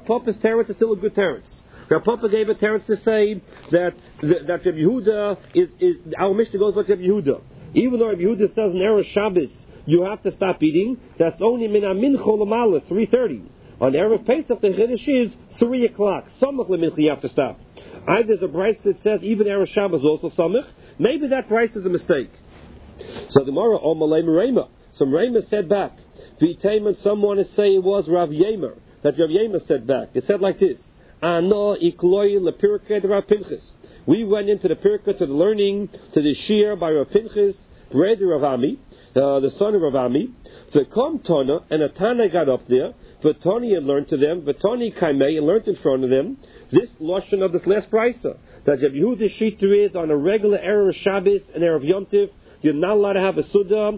Papa's teretz is still a good teretz. Rav Papa gave a teretz to say that Rabbi Yehuda is our Mishnah goes like Rabbi Yehuda. Even though Rabbi Yehuda says in Erev Shabbos you have to stop eating, that's only min mincha l'mala 3:30. On Erev Pesach the chiddush is 3 o'clock. Samach lemincha you have to stop. Either there's a brayso that says even Erev Shabbos also samach. Maybe that brayso is a mistake. So the Gemara Omalei Merema. So Merema said back. V'itayman someone is saying it was Rav Yemer. That Rav Yemer said back. It said like this. Ano ikloi lepirkei Rav Pinchas. We went into the pirkei to the learning to the shir by Rav Pinchas, brother Rav Ami, the son of Rav Ami. V'kom Tana, and a Tana got up there. V'tani and learned to them. V'tani kaimei and learned in front of them. This lashon of this last brayso that Rabbi Yehuda's shita is on a regular Erev Shabbos and Erev Yom Tov. You're not allowed to have a suda.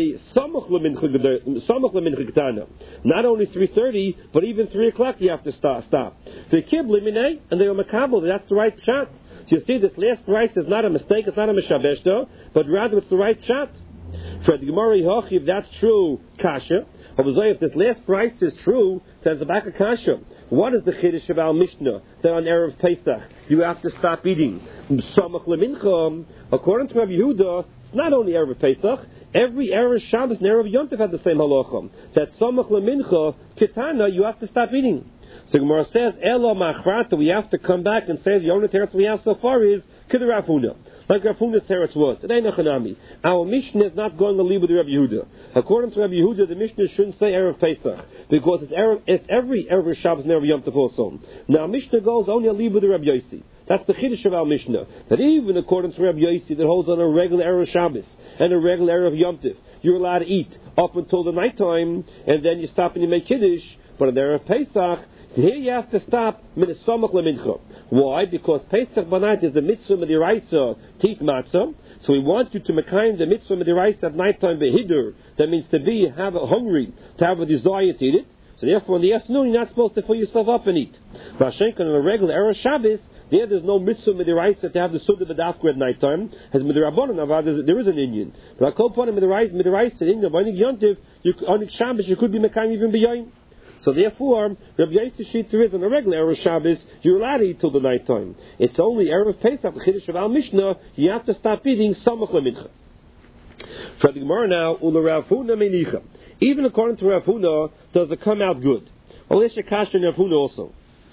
Not only 3:30, but even 3 o'clock you have to stop. The kibli and they were makabel. That's the right shot. So you see, this last price is not a mistake. It's not a mishabeshto, but rather it's the right shot. For the Gemara Hochi, if that's true, kasha. If this last price is true, says the back of kasha. What is the chiddush of our Mishnah that on Erev Pesach you have to stop eating? According to Rabbi Yehuda, it's not only Erev Pesach. Every Erev Shabbos and Erev Yom Tov had the same halacha. That samach lemincha kitana you have to stop eating. So Gemara says elo machrata we have to come back and say the only teretz we have so far is kidder Rav Huna. Like Rav Huna's teretz was. It ain't a chanami. Our Mishnah is not going to leave with Rabbi Yehuda. According to Rabbi Yehuda, the Mishnah shouldn't say Erev Pesach because it's every Erev Shabbos and Erev Yom Tov also. Now Mishnah goes only a leave with Rabbi Yossi. That's the chiddush of our Mishnah. That even according to Rabbi Yossi that holds on a regular Erev Shabbos and a regular Erev Yom Tov, you're allowed to eat up until the nighttime and then you stop and you make kiddush. But on the Erev Pesach, here you have to stop min samach lemincha. Why? Because Pesach Banait is the mitzvah midiraisa teeth matzah. So we want you to mekayim the mitzvah midiraisa at nighttime behidur. That means to be have a hungry, to have a desire to eat it. So therefore, in the afternoon, you're not supposed to fill yourself up and eat. Vashenkan on a regular Erev Shabbos, there's no mitzvah midiraisa to have the suda b'dafka at nighttime. As midirabanan, there is an Indian. But akol midiraisa in the yontiv, on Shabbos you could be mekayim even b'yoyim. So therefore, Rabbi Yossi shita is on a regular Erev Shabbos, you're allowed to eat till the night time. It's only Erev Pesach, the chiddush of our Mishnah, you have to stop eating samach lemincha. For the Gemara now, ula Rav Huna menicha. Even according to Rav Huna, does it come out good? Well, there's a kasha in Rav Huna also.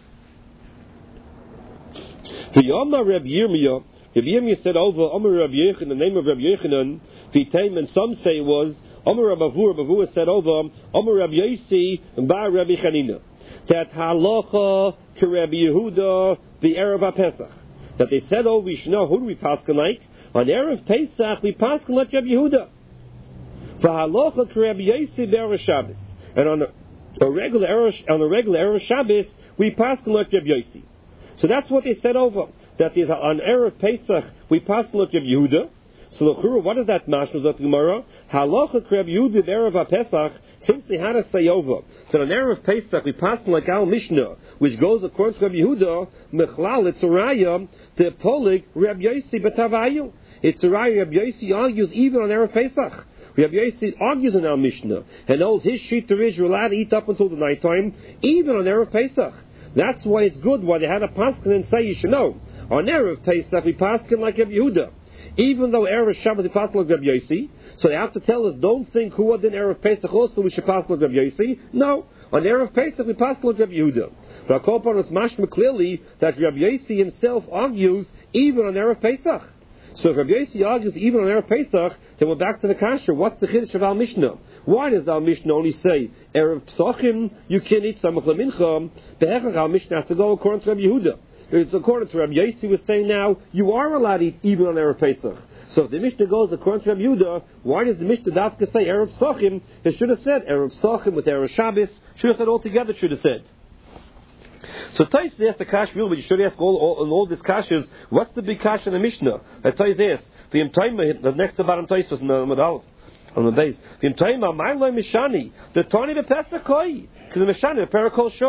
For Yomna Rabbi Yirmiyah said over, Omer Rabbi Yechanan, in the name of Rabbi Yechanan, V'iteim, and some say it was, Omer Rabbi Avur said over, Omer Rabbi Yossi, and Bar Rabbi Chanina, that halacha to Rabbi Yehuda, the Erev HaPesach. That they said, oh, we should know, who do we paskin like? On Erev Pesach, we paskin like Rabbi Yehuda. For halacha to Rabbi Yossi, Erev Shabbos. And on a regular Erev Shabbos, we paskin like Rabbi Yossi. So that's what they said over. That is, on Erev Pesach, we paskin like Rabbi Yehuda. So what is that mashma of the Gemara? Halacha Rabbi Yehuda Erev HaPesach, since they had a say over. So on Erev Pesach we pass like our Mishnah, which goes according to Rabbi Yehuda, Mechlal, it's a raya, to Polig, Rabbi Yossi B'Tavayu. It's a raya, Rabbi Yossi argues even on Erev Pesach. Rabbi Yossi argues in our Mishnah, and holds his shita is you're allowed to eat up until the nighttime, even on Erev Pesach. That's why it's good, why they had a paskin and say you should know. On Erev Pesach we paskin like Rabbi Yehuda. Even though Erev Shabbos is passed like Rabbi Yossi, so they have to tell us, don't think who did Erev Pesach also we should pass like Rabbi Yossi. No, on Erev Pesach we pass like Rabbi Yehuda. But I call upon us mashma clearly that Rabbi Yossi himself argues even on Erev Pesach. So if Rabbi Yossi argues even on Erev Pesach, then we're back to the kasha. What's the chiddush of our Mishnah? Why does our Mishnah only say Erev Pesachim you can't eat samach lemincha? Behechach our Mishnah has to go according to Rabbi Yehuda. It's according to Rabbi Yossi was saying now, you are allowed to eat even on Erev Pesach. So if the Mishnah goes according to Rabbi Yehuda, why does the Mishnah Dafka say Erev Pesachim? It should have said Erev Pesachim with Erev Shabbos. Should have said all together, should have said. So Tais asked the Kash, but you should ask all these Kashas, what's the big Kash in the Mishnah? That Tais asked, the next to bottom Tais was in the Medal, on the base. The Tani B'Pesach Koi, because the Mishani, the Parakol Shah.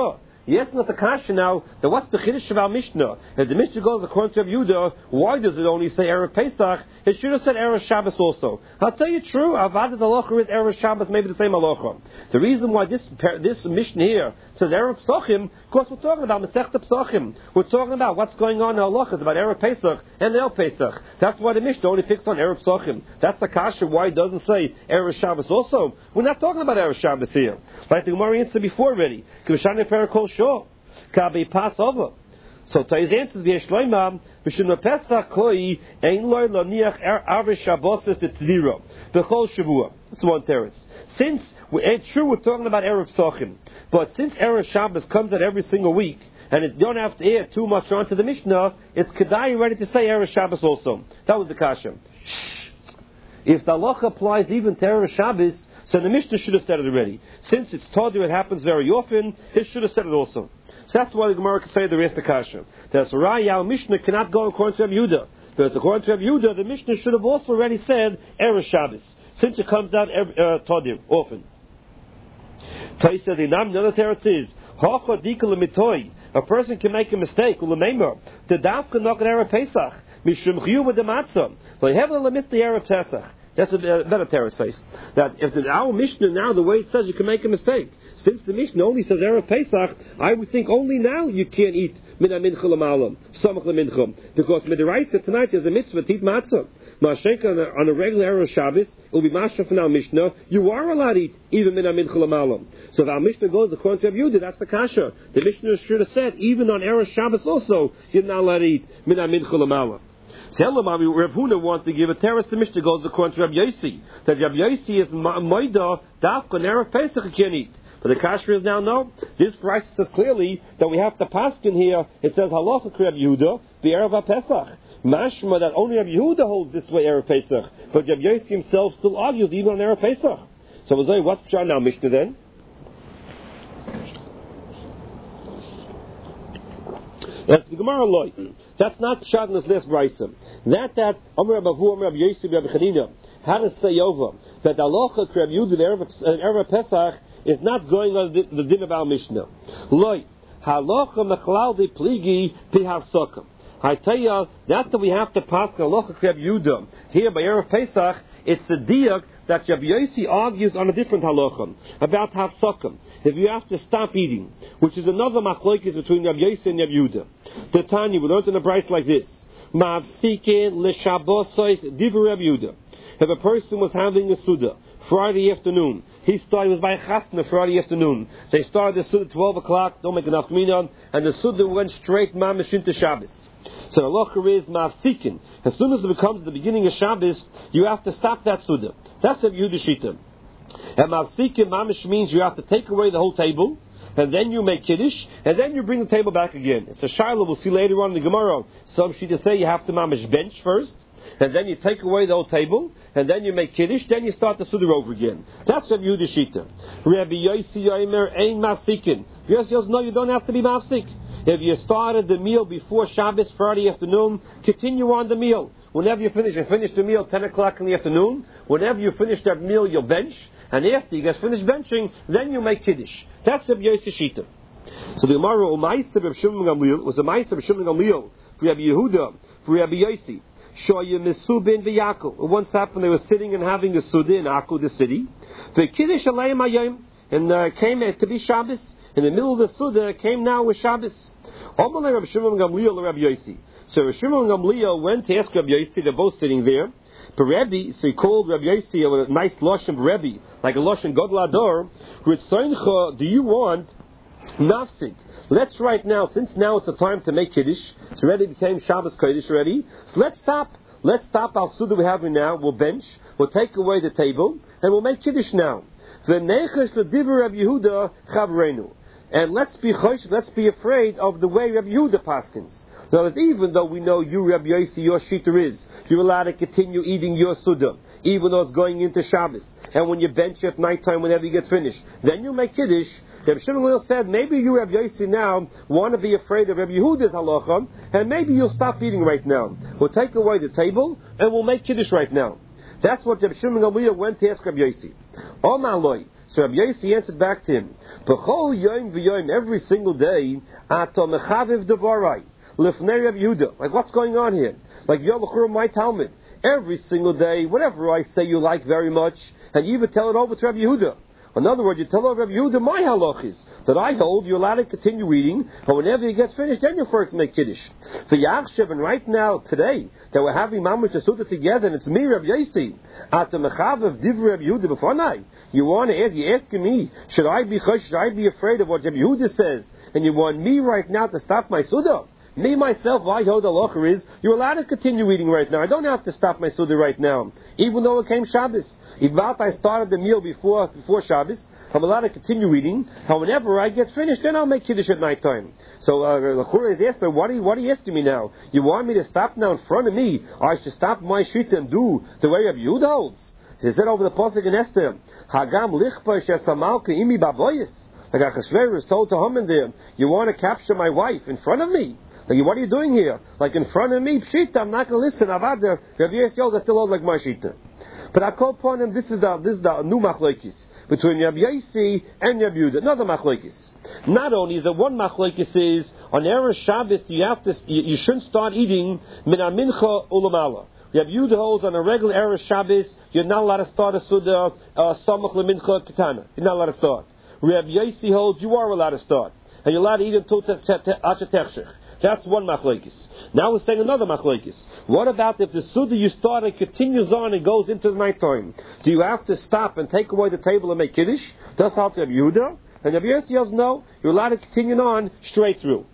Yes, not the kasha now. Then what's the chiddush of our Mishnah? If the Mishnah goes according to Rabbi Yehuda, why does it only say Erev Pesach? It should have said Erev Shabbos also. I'll tell you true. Avodas halacha is Erev Shabbos, maybe the same halacha. The reason why this Mishnah here says Erev Pesachim, of course we're talking about Masechta Pesachim. We're talking about what's going on in halachas about Erev Pesach and El Pesach. That's why the Mishnah only picks on Erev Pesachim. That's the kasha why it doesn't say Erev Shabbos also. We're not talking about Erev Shabbos here. Like the Gemara answered before already. Kivashani Perakol Shor. Kabi Passover. So Tai's answer is V'yeshloima V'shim Pesach Koi Ein Loi Loniach Arve Shabbos Tzidiro B'chol Shavua. That's one teretz. Since it's true we're talking about Erev Pesachim, but since Erev Shabbos comes out every single week, and you don't have to add too much onto the Mishnah, it's Kedai ready to say Erev Shabbos also. That was the kasha. If the halacha applies even to Erev Shabbos, so the Mishnah should have said it already. Since it's told you it happens very often, it should have said it also. So that's why the Gemara can say the rest of the kasha. That's Raya, Mishnah cannot go according to Rabbi Yehuda. But according to Rabbi Yehuda, the Mishnah should have also already said Erev Shabbos, since it comes out Todir, often. Tai says, another teretz is, Hacha dika lemitoi. A person can make a mistake. Ulemeimer, the dafka knock at Erev Pesach. Mishum chiyuv d'matzah. Lehevel lemis the Erev Pesach. That's a better teretz says that if our Mishnah now the way it says you can make a mistake. Since the Mishnah only says Erev Pesach, I would think only now you can't eat mina mincha l'malam, samach l'mincha, because midiraisa tonight there's a mitzvah to eat matzah. Ma'ashenka on a regular Erev Shabbos, it will be mashra from our Mishnah. You are allowed to eat even mina mincha l'malam. So if our Mishnah goes according to Rabbi Yehuda, that's the kasha. The Mishnah should have said even on Erev Shabbos also you're not allowed to eat mina mincha l'malam. Rav Huna wants to give a teretz. The Mishnah goes according to Rabbi Yossi that Rabbi Yossi is moida dafka Erev Pesach you can't eat. But the kasha is now no. This price says clearly that we have to paskin here. It says halacha Rabbi Yehuda the Erev Pesach. Mashma that only Rabbi Yehuda holds this way Erev Pesach, but Rabbi Yossi himself still argues even on Erev Pesach. So we'll say what's pshat now Mishnah then? That's the Gemara loy. That's not pshat in this last brayso. That Amar Rabbi Avu, Amar Rabbi Yossi, Rabbi Chanina had to say over that halacha Rabbi Yehuda Erev Pesach is not going on the din of our Mishnah. Loy halacha mechlal de pligi pihafsokam. I tell you that we have to pass halacha Rabbi Yehuda here by Erev Pesach. It's the diak that Rabbi Yossi argues on a different halacha about hafsokam. If you have to stop eating, which is another machlokes between Rabbi Yossi and Rabbi Yehuda. The Tanya, we learned in a brayso like this: Ma'afsikin l'shabbosos divrei Rabbi Yehuda. If a person was having a suda Friday afternoon, he was by chasna Friday afternoon. They started the suda at 12 o'clock, don't make enough minon, and the suda went straight mamish into Shabbos. So the halacha is ma'afsikin. As soon as it becomes the beginning of Shabbos, you have to stop that suda. That's Rabbi Yehuda shita. And ma'afsikin mamish means you have to take away the whole table, and then you make kiddush, and then you bring the table back again. It's a shiloh we'll see later on in the Gemara. Some shita say you have to mamish bench first, and then you take away the whole table, and then you make kiddush, then you start the suda over again. That's Rabbi Yehuda shita. Rabbi Yossi Yomer ein ma'afsikin. Yossi says no, you don't have to be ma'afsik. If you started the meal before Shabbos Friday afternoon, continue on the meal. Whenever you finish the meal 10 o'clock in the afternoon. Whenever you finish that meal, you'll bench. And after you get finished benching, then you make kiddush. That's Rabbi Yossi shita. So the Gemara Umaisa Reb Shimon Gamliel was a Maisa Reb Shimon Gamliel for Rabbi Yehuda, for Rabbi Yossi. Shoya Mesubin v'Yakov. Once happened they were sitting and having a suda in Akko, the city. The kiddush alayim hayom, and came to be Shabbos. In the middle of the suda came now with Shabbos. Amalei Rabbi Shimon Gamliel Rabbi Yossi. So Rabbi Shimon Gamliel went to ask Rabbi Yossi. They're both sitting there. But Rebbe, so he called Rabbi Yossi with a nice lashon Rebbe, like a lashon Godel Ador. Ritzoncha, do you want mafsik? Let's right now, since now it's the time to make kiddush. It's already became Shabbos Kodesh already. So let's stop. Let's stop our suda we're having now. We'll bench. We'll take away the table and we'll make kiddush now. V'nechesh l'divrei Rabbi Yehuda chavreinu. And let's be afraid of the way Rabbi Yehuda paskins. So that even though we know you, Rabbi Yossi, your shita is, you're allowed to continue eating your suda, even though it's going into Shabbos. And when you bench at nighttime, whenever you get finished, then you make kiddush. Rabbi Shimon said, maybe you, Rabbi Yossi, now want to be afraid of Rabbi Yehuda's halacha, and maybe you'll stop eating right now. We'll take away the table, and we'll make kiddush right now. That's what Rabbi Shimon Gamliel went to ask Rabbi Yossi. Oh, Maloi. So Rabbi Yossi answered back to him, B'chol yom v'yom, every single day, ato mechaviv devarai, lifnei Rabbi Yehuda. Like, what's going on here? Like, Yolachur, my Talmud. Every single day, whatever I say you like very much, and you even tell it over to Rabbi Yehuda. In other words, you tell over Rabbi Yehuda my halach is that I hold you're allowed to continue eating, and whenever it gets finished, then you're first to make kiddush. For Yachshav, and right now, today, that we're having Mamash Asuta together, and it's me, Rabbi Yossi, at the Mechav of Divrei Rabbi Yehuda B'fanai. You want to ask, you're asking me, should I be afraid of what Rabbi Yehuda says, and you want me right now to stop my Suda? Me, myself, I hold the halacha is, you're allowed to continue eating right now. I don't have to stop my Suda right now, even though it came Shabbos. Even if I started the meal before Shabbos, I'm allowed to continue eating. And whenever I get finished, then I'll make Kiddush at night time. So the Chura is asking, what are you asking me now? You want me to stop now in front of me, or I should stop my shita and do the way Rabbi Yehuda holds? He said over the pasuk in Esther, Hagam lichpa shesamalka imi baboyis. Like Achashverosh told to Haman there, you want to capture my wife in front of me? Like, what are you doing here? Like in front of me, pshita, I'm not going to listen. Avada, Rabbi Yossi holds I still hold like my shita. But I call upon him, this is the new machlokes between Rabbi Yossi and Rabbi Yehuda. Another machlokes. Not only is there one machlokes is on Erev Shabbos you shouldn't start eating min mincha ulamala. Rabbi Yehuda holds on a regular Erev Shabbos you're not allowed to start a suda samach lemincha katana. You're not allowed to start. Rabbi Yossi holds you are allowed to start, and you're allowed to eat until asher techshech. That's one machlokes. Now we're saying another machlokes. What about if the Suda you started continues on and goes into the night time? Do you have to stop and take away the table and make Kiddush? Does help Rabbi Yehuda? And Rabbi Yossi says no, you're allowed to continue on straight through.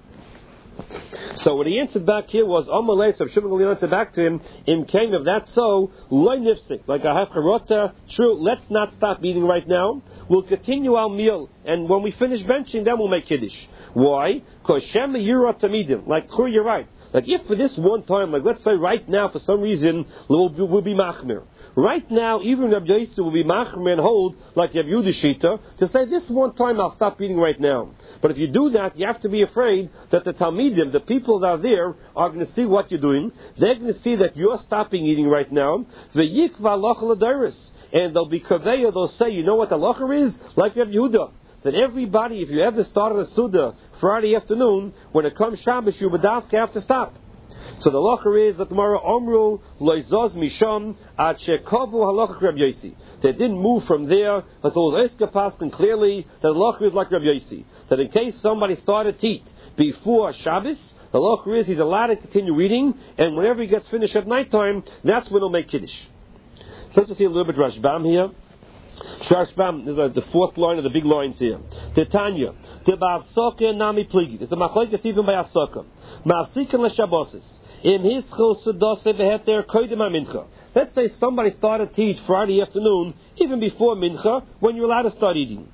So what he answered back here was, Amalei, so Shimon Gamliel answered back to him, Im came if that's so, loy nifsik, like a hafkarota, true, let's not stop eating right now, we'll continue our meal, and when we finish benching, then we'll make Kiddush. Why? Because Shema Yura Tamidim, like, you're right. Like, if for this one time, like, let's say right now, for some reason, we'll be machmir. Right now, even Rabbi Yossi will be machmir and hold, like Rabbi Yehuda Shita, to say, this one time I'll stop eating right now. But if you do that, you have to be afraid that the Talmidim, the people that are there, are going to see what you're doing. They're going to see that you're stopping eating right now. And they'll be kaveya, they'll say, you know what the halacha is? Like Rabbi Yehuda. That everybody, if you ever started a Suda Friday afternoon, when it comes Shabbos, you have to stop. So the halacha is that tomorrow Omru loizos misham ad shekavu halacha Rabbi Yossi. They didn't move from there until the Eska Paskin clearly that the halacha is like Rabbi Yossi. That in case somebody started to eat before Shabbos, the halacha is he's allowed to continue eating, and whenever he gets finished at night time, that's when he'll make Kiddush. So let's just see a little bit Rashbam here. Rashbam is the fourth line of the big lines here. Titania, Tebavsoka Nami Pligi. It's a machlokes even by Afsoka. Ma'asikin l'Shabbosis. Im hischel sudose beheter koidem mincha. Let's say somebody started to eat Friday afternoon, even before mincha, when you're allowed to start eating.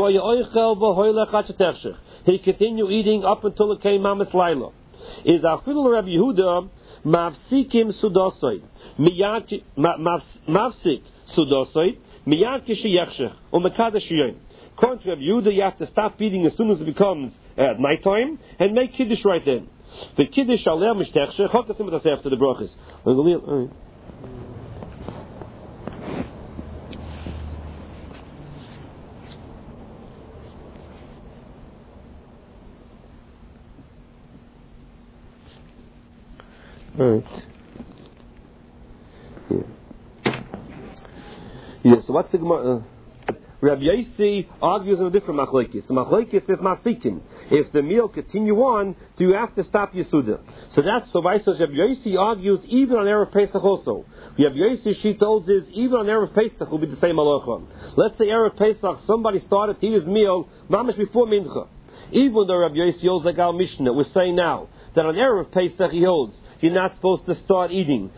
He continued eating up until it came Mamas Laila. Is Afil Rabbi Yehuda mafsikim sudosoi. Mafsik sudosoi. According to Rabbi Yehuda, you have to stop eating as soon as it becomes at night time and make Kiddush right then. The Kiddush aleh mishtechshech. Chokas him after the brachas. All right. Yeah, so what's the Gemara? Rabbi Yossi argues in a different machlokes. The machlokes is masikin. If the meal continue on, do you have to stop your Suda? So that's so. Rabbi Yossi argues even on Erev Pesach also. Rabbi Yossi she told is even on Erev Pesach will be the same halacha. Let's say Erev Pesach somebody started to eat his meal mamash before mincha. Even though Rabbi Yossi holds like our Mishnah, we're saying now that on Erev Pesach he holds you're not supposed to start eating.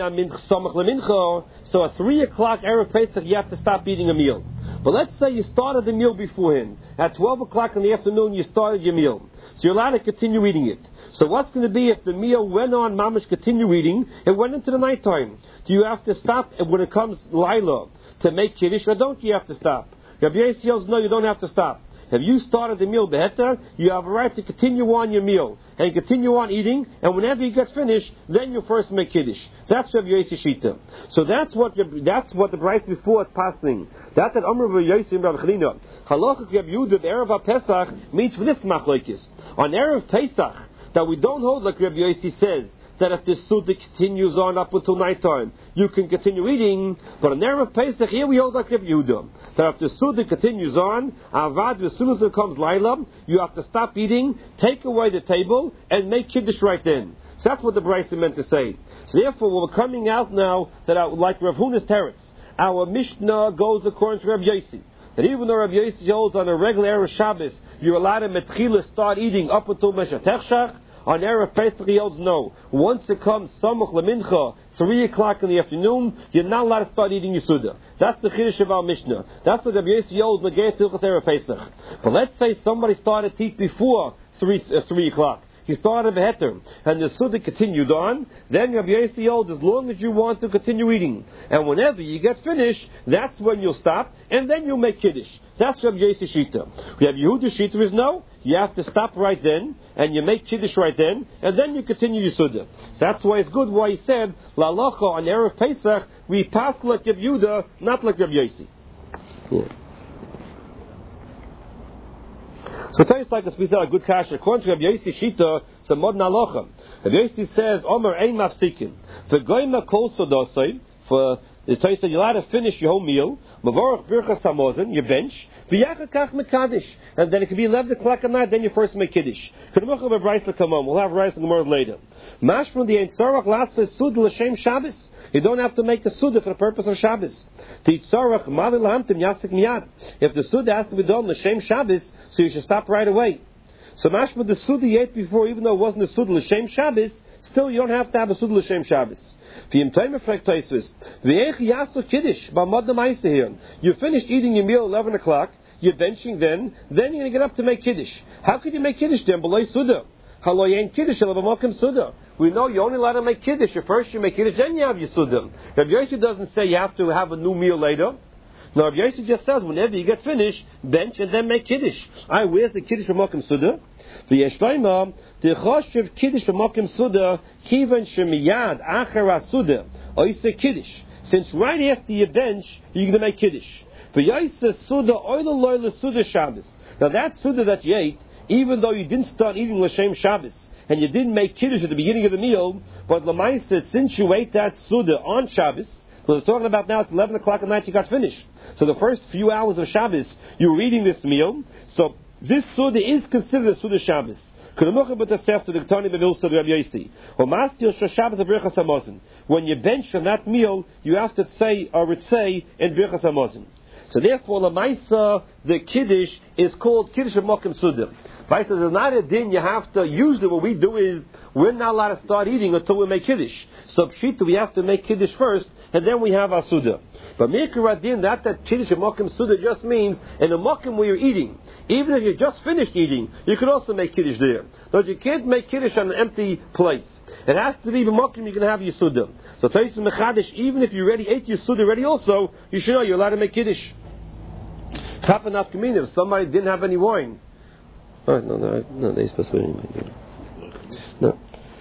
So at 3 o'clock Erev Pesach you have to stop eating a meal. But let's say you started the meal beforehand. At 12 o'clock in the afternoon you started your meal. So you're allowed to continue eating it. So what's going to be if the meal went on, mamash continue eating, and went into the nighttime? Do you have to stop when it comes Laila to make Kiddush, or don't you have to stop? Rabbi Yossi says, no, you don't have to stop. If you started the meal beheter, you have a right to continue on your meal and continue on eating, and whenever you get finished, then you first make kiddush. That's Rabbi Yossi Shita. So that's what the price before is passing. That Amr Rabbi Yossi and Rabbi Chanina. Halacha Rabbi Yehuda the Erev HaPesach means for this machlokes. On Erev Pesach, that we don't hold like Rabbi Yossi says, that if the Suda continues on up until nighttime, you can continue eating. But on Erev Pesach, here we hold like Rabbi Yehuda, that if the Suda continues on, Avad, as soon as it comes Laila, you have to stop eating, take away the table, and make Kiddush right then. So that's what the Brisa meant to say. So therefore, we're coming out now that like Rav Huna's Teretz, our Mishnah goes according to Rabbi Yossi. That even though Rabbi Yossi holds on a regular Erev Shabbos, you're allowed to Metchila start eating up until Mesha Techshach. On Erev Pesach, he holds no. Once it comes Samuch Lemincha, 3 o'clock in the afternoon, you're not allowed to start eating Yisuda. That's the Chiddush of our Mishnah. That's what Rabbi Yossi holds Megei Tilchas Erev Pesach. But let's say somebody started to eat before 3 o'clock. He started Beheter, and the Suda continued on. Then Rabbi Yossi holds as long as you want to continue eating. And whenever you get finished, that's when you'll stop, and then you'll make Kiddush. That's Rabbi Yossi Shita. We have Yehuda Shita is no. You have to stop right then, and you make Kiddush right then, and then you continue your Suda. So that's why it's good why he said, La Lacha on Erev Pesach, we pass like Rabbi Yehuda, not like Rabbi Yossi. Yeah. So it tastes like we said a good kasha. According to Rabbi Yossi Shita, it's a modern halacha. Rabbi Yossi says, Omer ein mafsikin. For goyma kol sodosai, for the Torah said you're allowed to finish your whole meal. Mavorach birchas hamozon, your bench. V'yachakach mekadosh, and then it could be 11 o'clock at night. Then you first make kiddush. We'll have rice and gemara later. Mashma the ein tzarach lasa sud l'shem Shabbos. You don't have to make a suda for the purpose of Shabbos. If the suda has to be done l'shem Shabbos, so you should stop right away. So mashma the suda you ate before, even though it wasn't a suda l'shem Shabbos, still you don't have to have a suda l'shem Shabbos. You finished eating your meal 11 o'clock, you're benching then you're going to get up to make kiddush. How could you make kiddush then below suda? We know you're only allowed to make kiddush. First you make kiddush, then you have your suda. Rabbi Yossi doesn't say you have to have a new meal later. No, Rabbi Yossi just says whenever you get finished, bench and then make kiddush. Where's the kiddush from Mokim Suda? The Yeshleima, the Choshev kiddush from Mokim Suda, Kivan Shemiyad Achara Suda, or you say kiddush. Since right after you bench, you're going to make kiddush. The Yossi Suda, Oila Loila Suda Shabbos. Now that Suda that you ate, even though you didn't start eating L'Shem Shabbos, and you didn't make kiddush at the beginning of the meal, but Lamaisa, since you ate that Suda on Shabbos, what we're talking about now, it's 11 o'clock at night, you got finished. So the first few hours of Shabbos, you were eating this meal, so this Suda is considered a Suda Shabbos. When you bench on that meal, you have to say or ritzay in Birchas Hamazon. So therefore, Lamaisa, the Kiddush is called Kiddush Mokim Suda. Right? So there's not a din you have to, usually what we do is, we're not allowed to start eating until we make Kiddush. So Pshita, we have to make Kiddush first, and then we have our Suda. But Mikra Din, that Kiddush Mokim Suda just means, in a Mokim where you're eating, even if you just finished eating, you can also make Kiddush there. But you can't make Kiddush on an empty place. It has to be the Mokim you can have your Suda. So Taisus Mechadish, even if you already ate your Suda already also, you should know you're allowed to make Kiddush. Kapanaf Kamina, if somebody didn't have any wine. Oh, no, they're supposed to be. No.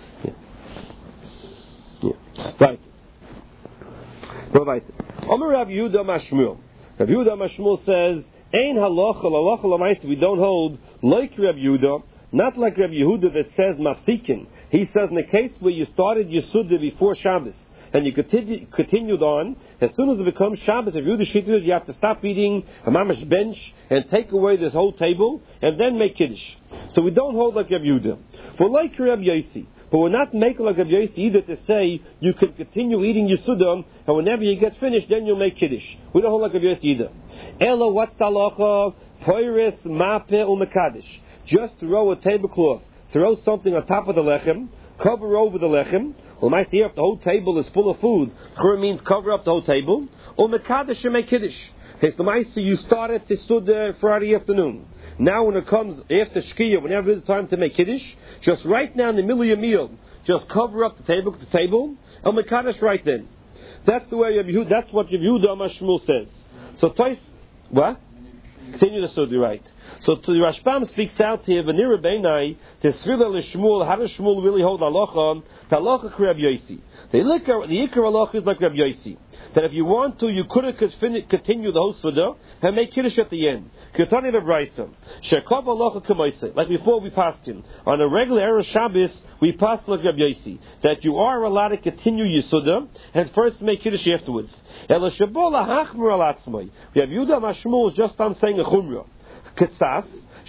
Yeah. Right. Right. Omer Rav Yehuda Mashmuel. Rav Yehuda Mashmuel says, Ein halacha l'maisa, we don't hold like Rav Yehuda, not like Rav Yehuda that says mafsikin. He says in the case where you started your Suda before Shabbos, and you continued on, as soon as it becomes Shabbos, if you do the Shittus, you have to stop eating a mamash bench and take away this whole table and then make Kiddush. So we don't hold like Rabbi Yehuda. We're like Rabbi Yossi, but we're not making like Rabbi Yossi either to say you can continue eating your Suda and whenever you get finished, then you'll make Kiddush. We don't hold like Rabbi Yossi either. Elo, what's the halacha? Poiris, mape, umekadish. Just throw a tablecloth, throw something on top of the lechem, cover over the lechem. Well, my see if the whole table is full of food, Chur means cover up the whole table. Or Mekadosh and make Kiddush. So you started the Suda Friday afternoon. Now when it comes after Shkiyah, whenever it's time to make Kiddush, just right now in the middle of your meal, just cover up the table, and Mekadosh right then. That's the way that's what Yehuda Mashmuel says. So what? Continue the Suda, right. So the Rashbam speaks out here, V'nira beinai, Tesrila l'Shmuel, how does Shmuel really hold halacha? The halacha Reb Yosi. The Ikar halacha is like Reb Yosi. That if you want to, you could have continue the whole Suda and make Kiddush at the end. Ketani Bebraisa. Shekov halacha k'moisei. Like before we passed him. On a regular Erev Shabbos, we passed like Reb Yosi. That you are allowed to continue your Suda and first make Kiddush afterwards. Ela Shabola hachmur al atzmai. We have Yudah Mashmul just on saying a chumrah. Ketzas.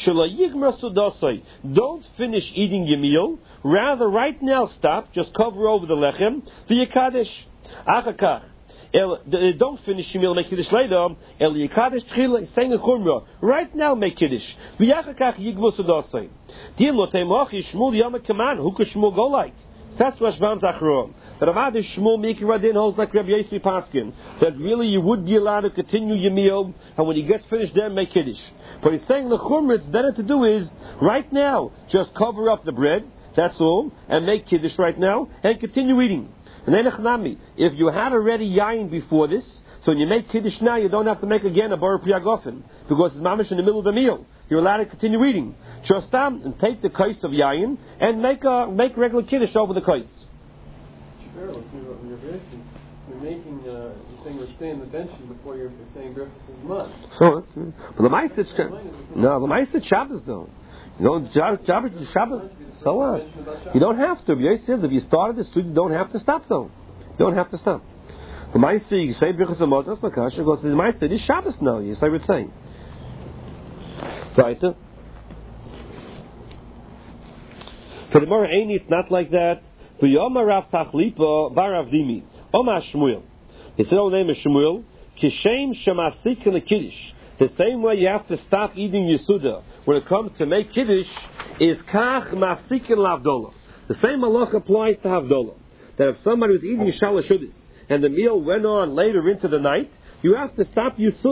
Don't finish eating your meal. Rather, right now, stop. Just cover over the lechem. V'yikadesh. Achakach. Don't finish your meal. Make kiddush later. El yikadesh tchila. Saying a chumrah. Right now, make kiddush. V'yachakach yigmur sudasai. Dim lotemochi shmul yamak kaman. Who could Shmuel go like? That's Rashbam Zachron. That Avad Shmuel Mikradin holds like Rabbi Yossi Paskin. That really you would be allowed to continue your meal, and when you get finished, then make kiddush. But he's saying the chumrah, it's better to do is right now just cover up the bread. That's all, and make kiddush right now, and continue eating. And then if you had already yain before this, so when you make kiddush now, you don't have to make again a bar priyagofen because it's mamish in the middle of the meal. You're allowed to continue eating. Just and take the kais of yayin and make regular kiddush over the kais. You're making, you're saying we're staying the bench before you're saying breakfast is mud. So, but the Ma'aseh Shabbos though. You don't Shabbos. So what? You don't have to. If you started the student, you don't have to stop though. You don't have to stop. The Ma'aseh, you say breakfast is mud. That's not kasha because the Ma'aseh is Shabbos now. You say what it's saying. Right. For the Gemara Eini, it's not like that. For Yoma Rav Tachlipa Barav Dimi Oma Shmuel. His own name is Shmuel. Kishem Shemasik in the Kiddush. The same way you have to stop eating your Suda when it comes to make Kiddush is Kach Mafsik in Lavdola. The same halach applies to Havdola. That if somebody was eating Shalosh Shudas and the meal went on later into the night, you have to stop your Suda.